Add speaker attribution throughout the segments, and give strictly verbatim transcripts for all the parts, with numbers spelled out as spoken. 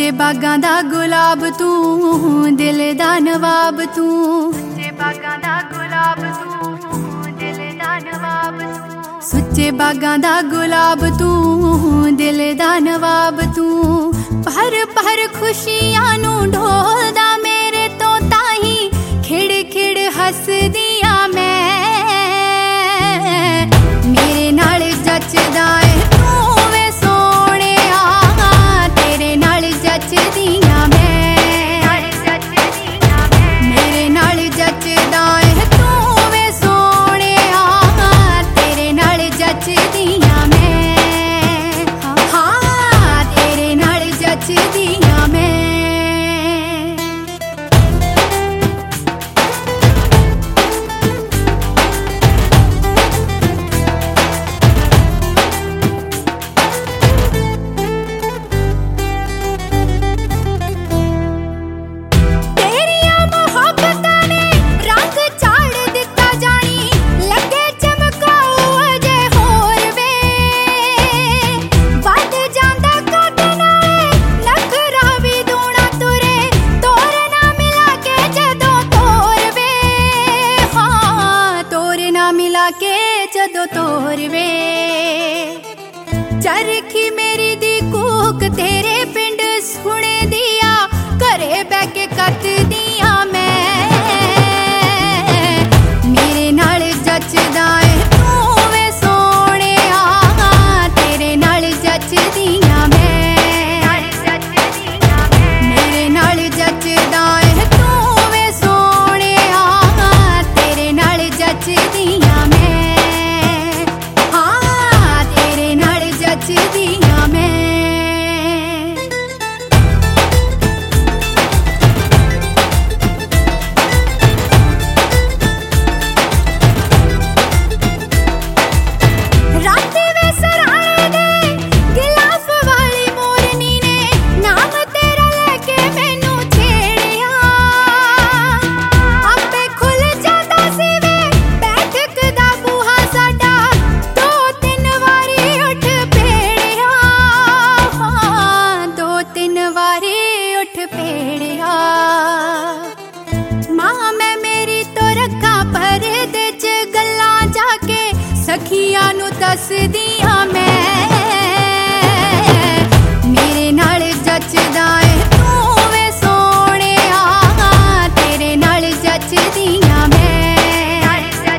Speaker 1: सच्चे बागां दा गुलाब तू, दिल दा नवाब तू। सच्चे बागां दा गुलाब तू, दिल दा नवाब तू। सच्चे बागां दा गुलाब तू, दिल दा नवाब तू। पर पर खुशियां नू ढोलदा मेरे तो ताही, खिड़ खिड़ हसदियां मैं। मेरे नाल जचदा है तू वे सोहणिया, तेरे नाल जचदियां मैं। मेरे नाल जचदा है तू वे सोहणिया, तेरे नाल जचदियां मैं। हाँ तेरे नाल जचदियां मैं। मिला के जदों तोरवे, चरखी मेरी दी कूक तेरे पिंड सुने दिया, घरे बह के कत दिया मैं। मेरे नाल जचदा है तू वे सोहणिया, तेरे नाल जचदियां मैं। मेरे नाल जचदा है तू वे सोहणिया, तेरे नाल जचदियां जचदियां मैं। राती वे सराणे दे गिलाफ वाली मोरनी ने, नाम तेरा लेके मैनू छेड़िया। आपे खुल जाता सी वे बैठक दा बूहा साडा, दो तीन वारी उठ पेड़िया। दो तीन वारी उठ पेड़िया। मां मैं मेरी तो रखा परदे च गल्लां जाके, सखियां नू दसदियां मैं। मेरे नाल जचदा है तू वे सोहणिया, तेरे नाल जचदियां मैं।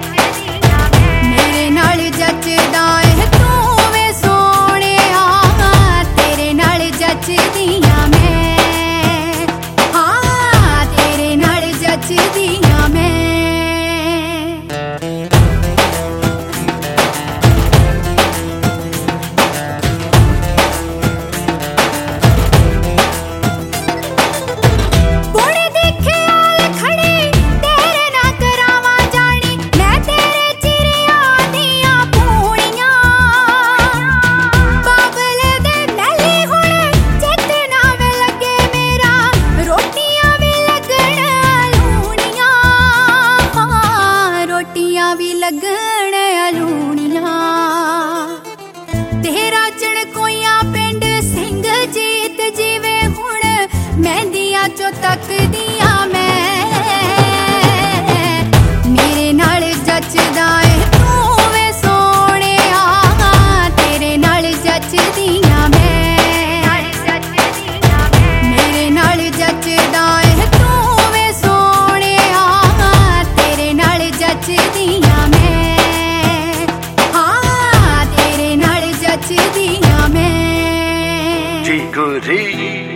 Speaker 1: मेरे नाल जचदा है तू वे सोहणिया, तेरे नाल जचदियां मैं। हाँ तेरे नाल जचदियां मैं। भी लगण अलूणिया, तेरा चणकोइयां पिंड सिंह जीत जीवे हुण, मेहंदियां चो तकदियां मैं। मेरे नाल जचदा है तू वे सोहणिया, तेरे नाल जचदियां मैं। मेरे नाल जचदा है तू वे सोहणिया, तेरे नाल जचदियां मैं। हाँ तेरे नाल जचदियां मैं।
Speaker 2: जी गुरी।